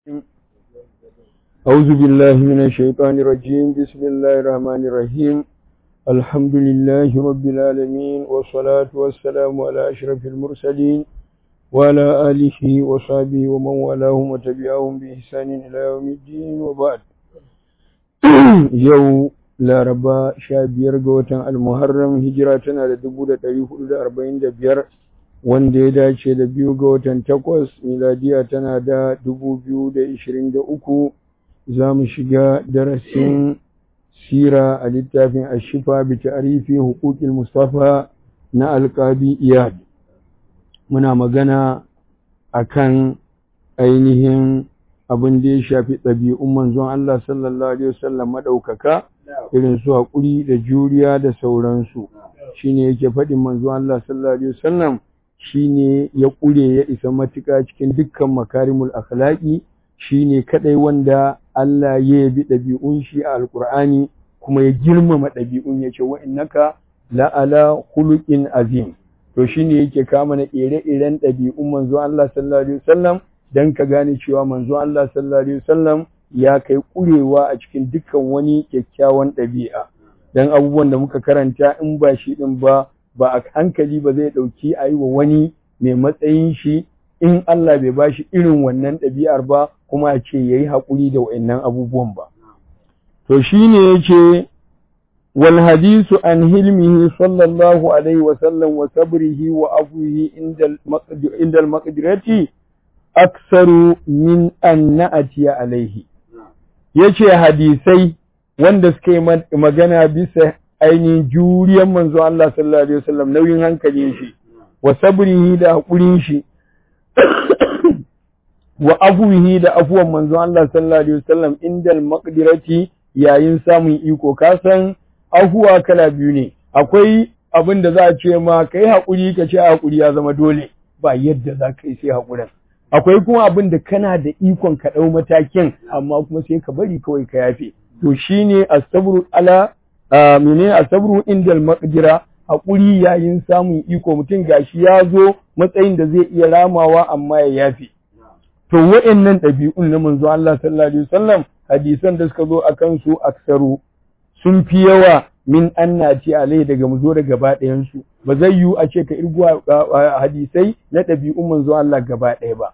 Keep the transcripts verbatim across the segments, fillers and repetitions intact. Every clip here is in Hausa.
أعوذ بالله من الشيطان الرجيم بسم الله الرحمن الرحيم الحمد لله رب العالمين والصلاة والسلام على أشرف المرسلين وعلى آله وصحبه ومن والاهم وتبعهم بإحسان إلى يوم الدين وبعد يوم laraba sha biyar ga watan almuharram hijira tana da dubu da ɗari hudu da arba'in da biyar wanda ya dace da biyu ga watan takwas miladiya tana da dubu biyu da ishirin da uku za mu shiga darasin sira a littafin ashifa bi ta'rifi huquqil mustafa na alqabi iyad muna magana akan ainihin abin da ya shafi ɗabi'un manzon Allah sallallahu alaihi wasallam madaukaka irin su haƙuri da juriya da sauransu shine yake faɗin manzon Allah sallallahu alaihi wasallam shine ya ƙure ya isa matuƙa cikin dukkan makarimul akhlaqi shine kadai wanda Allah ya yabi ɗabi'un shi a alqur'ani kuma ya girmama ɗabi'un yace wa innaka la ala khuluqin azim to shine yake kama na ire-iren ɗabi'un manzon Allah sallallahu alaihi wasallam dan ka gane cewa manzon Allah sallallahu alaihi wasallam ya kai kurewa a cikin dukkan wani kyakkyawan ɗabi'a dan abubuwan da muka karanta in ba shi din ba ba a hankali ba zai dauki ayi wa wani mai matsayin shi in Allah bai bashi irin wannan ɗabi'ar ba kuma a ce yayi hakuri da wayannan abubuwan ba to shine yace wal hadisu an hilmihi sallallahu alaihi wasallam wa sabrihi wa afwihi inda al maqdirati aksaru min an na'atiya alaihi yace hadisai wanda suka yi magana bisa ainihin juriyar manzo Allah sallallahu alaihi wasallam nauyin hankalin shi wa sabrihi da hakurin shi wa afuwihi da afuwan manzo Allah sallallahu alaihi wasallam indal maqdirati yayin samun iko kasan afuwa kala biyu ne akwai abin da za a ce ma kai hakuri ka ce hakuri ya zama dole ba yadda za ka yi sai hakurin akwai kuma abin da kana da ikon ka ɗau matakin amma kuma sai ka bari kawai ka yafe to shine asabru ala mene asabru indal maqdira hakuri yayin samun iko mutum gashi ya zo matsayin da zai iya ramawa amma ya yafe to wa'annan ɗabi'un na manzo Allah sallallahu alaihi wasallam hadisan da suka zo akan su aksaru sun fi yawa min annati alai daga mu zo da gaba ɗayan su ba zai yiwu a ce ka irguwa hadisai na ɗabi'un manzo Allah gaba ɗaya ba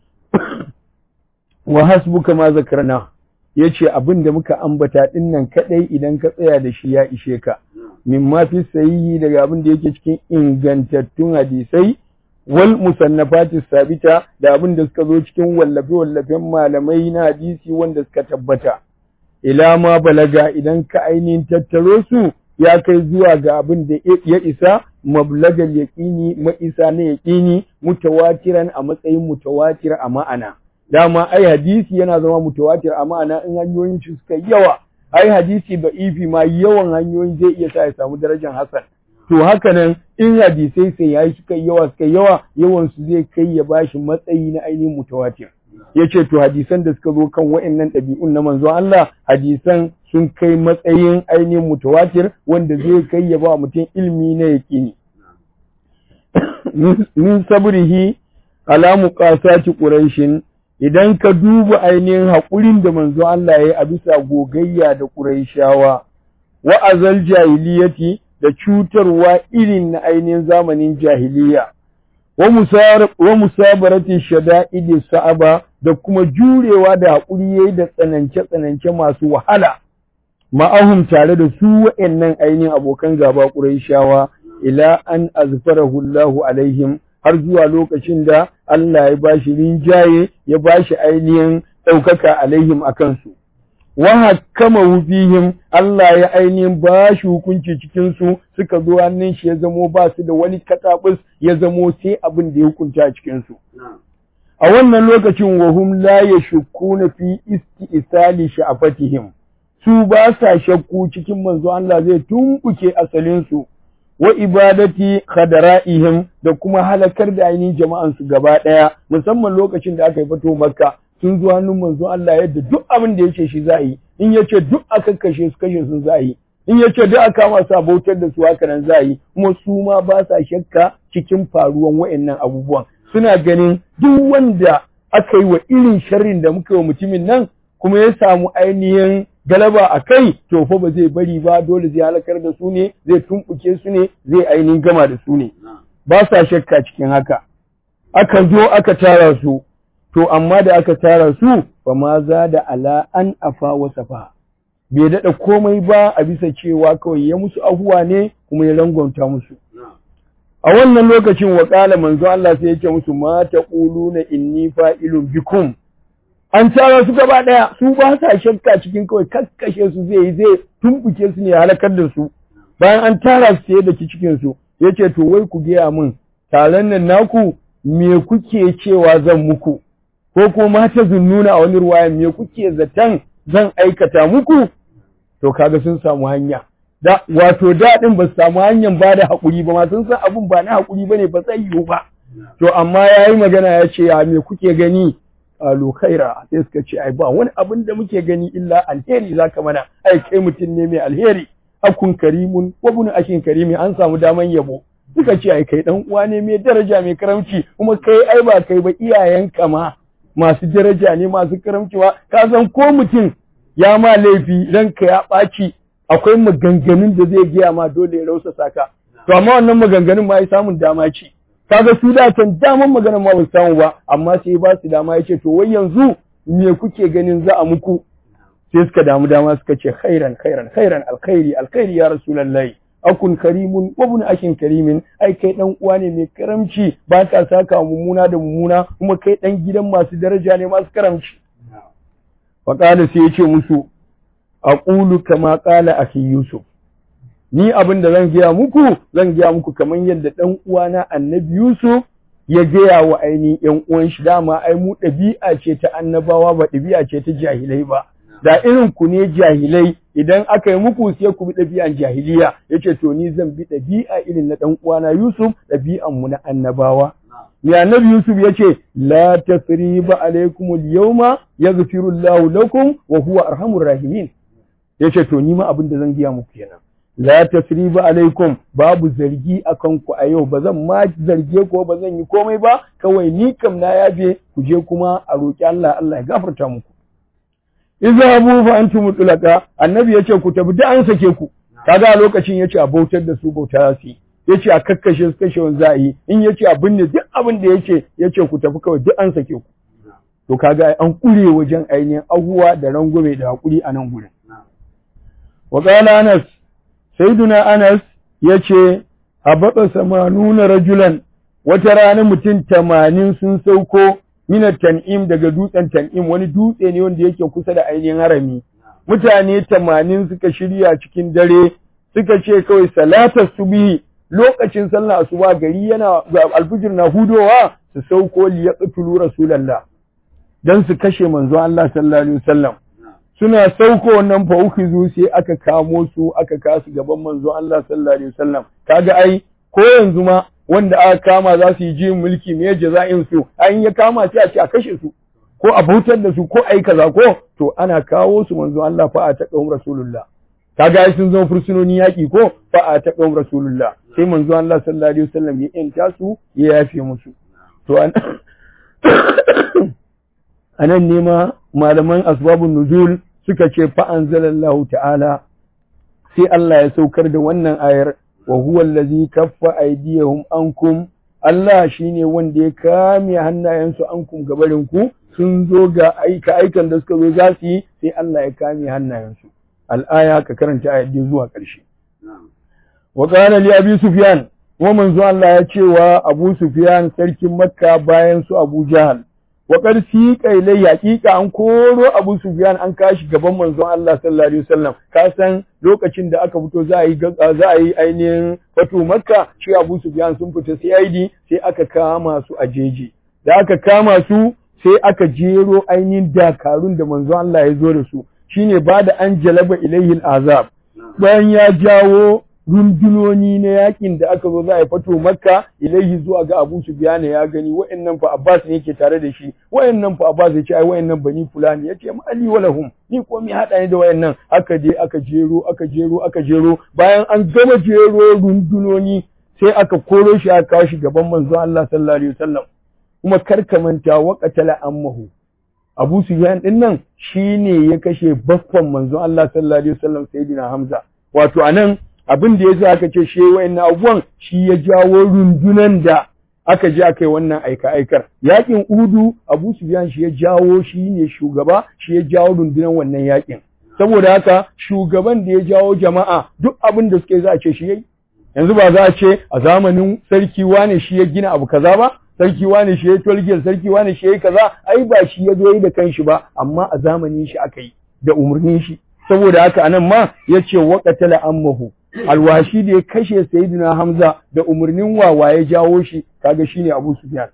wa hasbuka ma zakarna yace abin da muka ambata din nan kadai idan ka tsaya da shi ya ishe ka mimma fi sahihi daga abin da yake cikin ingantattun hadisai wal musannafati sabita da abin da suka zo cikin wallafe wallafen malamai na hadisi wanda suka tabbata ila ma balaga idan ka ainihin tattaro su ya kai zuwa ga abin da ya isa mablagal yaqini ma'isa na yaqini mutawatiran a matsayin mutawatir a ma'ana dama ai hadisi yana zama mutawatir a ma'ana in hanyoyin shi suka yawa ai hadisi da ifi ma yawan hanyoyin zai iya sa ya samu darajar hasan to haka nan in hadisai sai yayi suka yawa suka yawa yawan su zai kai ya bashi matsayi na ainihin mutawatir yace to hadisan da suka zo kan wa'annan ɗabi'un na manzon Allah hadisan sun kai matsayin ainihin mutawatir wanda zai kai ya ba mutum ilmi na yaqini min sabrihi ala muqasati quraishin idan ka duba ainihin haƙurin da manzo Allah ya yi a bisa gogayya da quraishawa wa azal jahiliyati da cutarwa irin na ainihin zamanin jahiliya wa musar wa musabarati shada'id sa'aba da kuma jurewa da haƙuri yayi da tsanance tsanance masu wahala ma'ahum tare da su wa'annan ainihin abokan gaba quraishawa ila an azfarahu Allahu alaihim har zuwa lokacin da Allah ya bashi rinjaye ya bashi ainihin ɗaukaka alaihim akan su wa hakama fihim Allah ya ainihin bashi hukunci cikin su suka zo hannun shi ya zamo ba su da wani katabus ya zamo sai abin da ya hukunta a cikin su a wannan lokacin wahum la yashkuna fi isti'sali sha'afatihim su ba sa shakku cikin manzo Allah zai tumbuke asalin su wa ibadati khadara'ihim da kuma halakar da ainihin jama'an su gaba daya musamman lokacin da aka yi fito Makka sun zo hannun manzo Allah yadda duk abin da yake shi za yi in yace duk aka kashe su kashe sun za yi in yace duk aka kama su bautar da su haka nan za yi kuma su ma ba sa shakka cikin faruwan wayannan abubuwan suna ganin duk wanda aka yi wa irin sharrin da muka yi wa mutumin nan kuma ya samu ainihin galaba a kai to fa ba zai bari ba dole zai halakar da su ne zai tumbuke su ne zai ainihin gama da su ne ba sa shakka cikin haka aka zo aka tara su to amma da aka tara su fa ma za da ala an afa wa safa bai daɗa komai ba a bisa cewa kawai ya musu ahuwa ne kuma ya rangwanta musu a wannan lokacin wa ƙala manzo Allah sai ya ce musu ma taquluna inni fa'ilun bikum an tara su gaba ɗaya su ba sa shakka cikin kawai kakkashe su zai yi zai tumbuke su ne halakar da su bayan an tara su sai da ki cikin su yace to wai ku gaya min taron nan naku me kuke cewa zan muku ko ko ma ta zunnuna a wani ruwaya me kuke zaton zan aikata muku to kaga sun samu hanya da wato daɗin ba su samu hanyar ba da haƙuri ba ma sun san abun ba na haƙuri ba ne ba zai yiwu ba to amma ya yi magana ya ce ya me kuke gani qalu khaira sai suka ce ai ba wani abin da muke gani illa alheri zaka mana ai kai mutum ne mai alheri akun karimun wa bunu ashin karimi an samu daman yabo suka ce ai kai dan uwa ne mai daraja mai karamci kuma kai ai ba kai ba iyayenka ma masu daraja ne masu karamci ba ka san ko mutum ya ma laifi ranka ya ɓaci akwai maganganun da zai giya ma dole ya rausa saka to amma wannan maganganun ma ya samun dama ce kaga su da kan daman maganar ma ba su samu ba amma sai ba su dama yace to wai yanzu me kuke ganin za a muku sai suka damu dama suka ce khairan khairan khairan alkhairi alkhairi ya rasulullahi akun karimun wa ibn ashin karimin ai kai dan uwa ne mai karamci ba ka saka mummuna da mummuna kuma kai dan gidan masu daraja ne masu karamci fa qala sai yace musu aqulu kama qala akhi yusuf ni abin da zan gaya muku zan gaya muku kamar yadda dan uwana annabi Yusuf ya gaya wa ainihin yan uwan shi dama ai mu ɗabi'a ce ta annabawa ba ɗabi'a ce ta jahilai ba da irin ku ne jahilai idan aka yi muku sai ku bi ɗabi'an jahiliya yace to ni zan bi ɗabi'a irin na dan uwana Yusuf ɗabi'an mu na annabawa ni annabi Yusuf yace la tasriba alaikum al-yawma yaghfiru Allahu lakum wa huwa arhamur rahimin yace to ni ma abin da zan gaya muku kenan la tasriba alaikum babu zargi akan ku a yau bazan ma zarge ko bazan yi komai ba kawai ni kam na yaje ku je kuma a roki Allah Allah ya gafarta muku izhabu fa antum tulaqa annabi yace ku tafi da an sake ku kaga a lokacin yace a bautar da su bauta su yace a kakkashe su kashe wanda yi in yace a binne duk abin da yace yace ku tafi kawai duk an sake ku to kaga an kure wajen ainihin ahuwa da rangume da hakuri a nan gurin wa qala Anas Sayyiduna Anas ya ce, Habaɓa samanuna rajulan, wata rana mutum tamanin sun sauko minar tan'im daga dutsen tan'im, wani dutse ne wanda yake kusa da ainihin harami. Mutane tamanin suka shirya cikin dare, suka ce kawai salatar subihi lokacin sallah asuba gari yana alfijir na hudowa su sauko liyaqtulu Rasulallah. Dan su kashe manzo Allah sallallahu alaihi wasallam. Suna sauko wannan fa ukizu sai aka kamo su aka kasu gaban manzo Allah sallallahu alaihi wasallam kaga ai ko yanzu ma wanda aka kama za su yi jin mulki me jaza'in su an ya kama sai a ce a kashe su ko a bautar da su ko ai kaza ko to ana kawo su manzo Allah fa a taqawm rasulullah kaga ai sun zama fursunoni yaki ko fa a taqawm rasulullah sai manzo Allah sallallahu alaihi wasallam ya yanta su ya yafe musu to an anan ne ma malaman asbabun nuzul suka ce fa anzalallahu ta'ala sai Allah ya saukar da wannan ayar wa huwa allazi kaffa aydiyahum ankum Allah shine wanda ya kame hannayensu ankum gabarin ku sun zo ga aika aikan da suka zo za su yi sai Allah ya kame hannayensu al-aya ka karanta ayat zuwa ƙarshe wa qala li abi sufyan wa manzo Allah ya ce wa Abu Sufyan sarkin Makka bayan su Abu Jahal wa qarsi qailai haqiqa an koro Abu Sufyan an kashi gaban manzon Allah sallallahu alaihi wasallam ka san lokacin da aka fito za a yi za a yi ainihin fatu Makka shi Abu Sufyan sun fita C I D sai aka kama su a jeji da aka kama su sai aka jero ainihin dakarun da manzon Allah ya zo da su shine ba da an jalaba ilayhi azab bayan ya jawo rundunoni na yakin da aka zo za a yi fato Makka ilaihi zuwa ga Abu Sufyan ya gani wayannan fa Abbas ne yake tare da shi wayannan fa Abbas ya ce ai wayannan bani fulani yace ma ali walahum ni ko mi hada ne da wayannan aka je aka jero aka jero aka jero bayan an gama jero rundunoni sai aka koro shi aka kawo shi gaban manzo Allah sallallahu alaihi wasallam kuma karka manta wa qatala ammahu Abu Sufyan din nan shine ya kashe baffan manzon Allah sallallahu alaihi wasallam sayyidina Hamza wato anan abin da yasa aka ce shi wayannan abubuwan shi ya jawo rundunan da aka je aka yi wannan aika aikar yakin Udu Abu Sufyan shi ya jawo shi ne shugaba shi ya jawo rundunan wannan yakin saboda haka shugaban da ya jawo jama'a duk abin da suke za a ce shi yayi yanzu ba za a ce a zamanin sarki wane shi ya gina abu kaza ba sarki wane shi ya tolgiyar sarki wane shi ya kaza ai ba shi ya zo yi da kanshi ba amma a zamanin shi aka yi da umarnin shi saboda haka anan ma yace waqatala ammahu alwashi da ya kashe sayyidina Hamza da umarnin wawa ya jawo shi kaga shine Abu Sufyan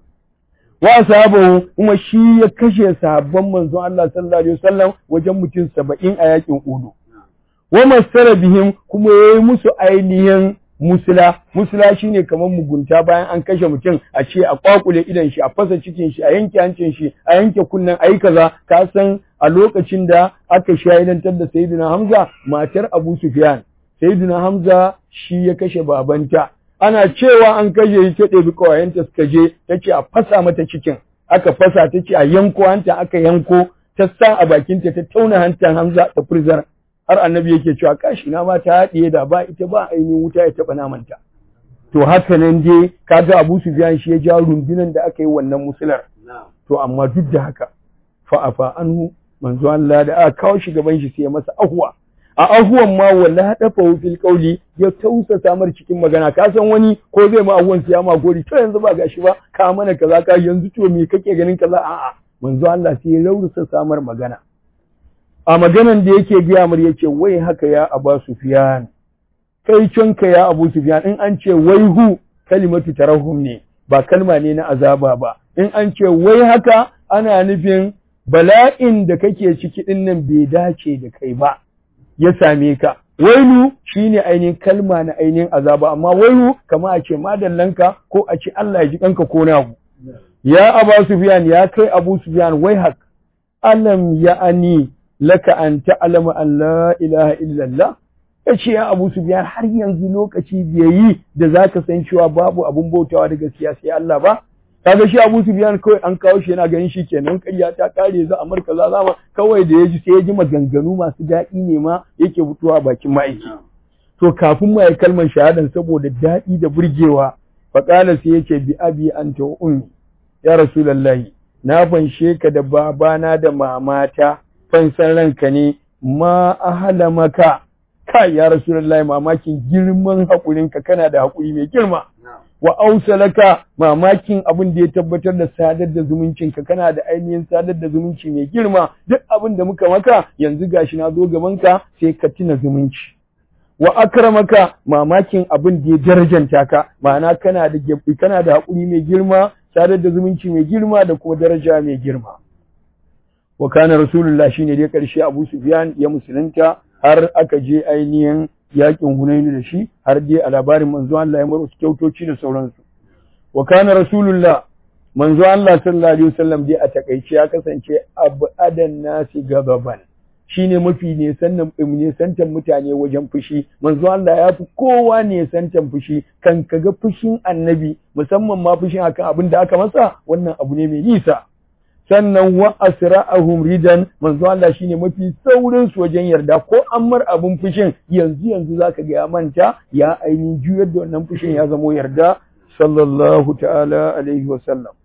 wa ashabahu kuma shi ya kashe sahabban manzon Allah sallallahu alaihi wasallam wajen mutum saba'in a yakin Uhud wa masara bihim kuma yayi musu ainihin musula musula shine kamar mugunta bayan an kashe mutum a ce a kwakule idan shi a fasa cikin shi a yanke hancin shi a yanke kunnen ayi kaza ka san a lokacin da aka shahidantar da sayyidina Hamza matar Abu Sufyan sayyidina Hamza shi ya kashe babanta ana cewa an kashe shi ta ɗebi kawayenta suka je tace a fasa mata cikin aka fasa tace a yanko hanta aka yanko ta sa a bakinta ta tauna hantan Hamza ta furzar har annabi yake cewa kashi na ma ta haɗiye da ba ita ba ainihin wuta ya taɓa namanta to haka nan dai kaga Abu Sufyan shi ya ja rundunan da aka yi wannan musular to amma duk da haka fa afa anhu manzo Allah da aka kawo shi gaban shi sai ya masa ahwa a ahuwan ma walla dafa fil qawli ya tausa samar cikin magana ka san wani ko zai ma ahuwan siya ma gori to yanzu ba gashi ba ka mana kaza ka yanzu to me kake ganin kaza a'a manzo Allah sai ya laurusa samar magana a maganan da yake biya mar yace wai haka ya Abu Sufyan kai canka ya Abu Sufyan in an ce wai hu kalimatu tarahum ne ba kalma ne na azaba ba in an ce wai haka ana nufin bala'in da kake ciki din nan bai dace da kai ba ya same ka wailu shine ainihin kalma na ainihin azaba amma wailu kama a ce madallanka ko a ce Allah ya ji kanka ko nagu ya Abu Sufyan ya kai Abu Sufyan wai hak alam ya'ani laka an ta'lama an la ilaha illa Allah yace ya Abu Sufyan har yanzu lokaci bai yi da zaka san cewa babu abun bautawa da gaskiya sai Allah ba kaga shi Abu Sufyan kawai an kawo shi yana ganin shi kenan ƙarya ta kare za a marka za zama kawai da yaji sai ya ji maganganu masu daɗi ne ma yake fitowa bakin ma'aiki to kafin ma ya kalmar shahadan saboda daɗi da burgewa faqala sai yace bi abi anta wa ummi ya rasulullahi na fanshe ka da babana da mamata fansan ranka ne ma ahala maka kai ya rasulullahi mamakin girman hakurinka kana da hakuri mai girma wa ausalaka mamakin abin da ya tabbatar da sadar da zumuncinka kana da ainihin sadar da zumunci mai girma duk abin da muka maka yanzu gashi na zo gaban ka sai ka tuna zumunci wa akramaka mamakin abin da ya darajanta ka ma'ana kana da kana da hakuri mai girma sadar da zumunci mai girma da kuma daraja mai girma wa kana rasulullah shine dai karshe Abu Sufyan ya musulunta har aka je ainihin yakin Hunainu da shi har dai a labarin manzo Allah ya maro kyautoci da sauransu wa kana rasulullah manzo Allah sallallahu alaihi wasallam dai a takeice ya kasance abu adan nasi gababan shine mafi ne sannan ne santan mutane wajen fushi manzo Allah ya fi kowa ne santan fushi kan kaga fushin annabi musamman ma fushin akan abin da aka masa wannan abu ne mai nisa sannan wa asra'ahum ridan manzo Allah shine mafi saurin su wajen yarda ko an mar abun fushin yanzu yanzu zaka ga ya manta ya ainihin juyar da wannan fushin ya zamo yarda sallallahu ta'ala alaihi wa sallam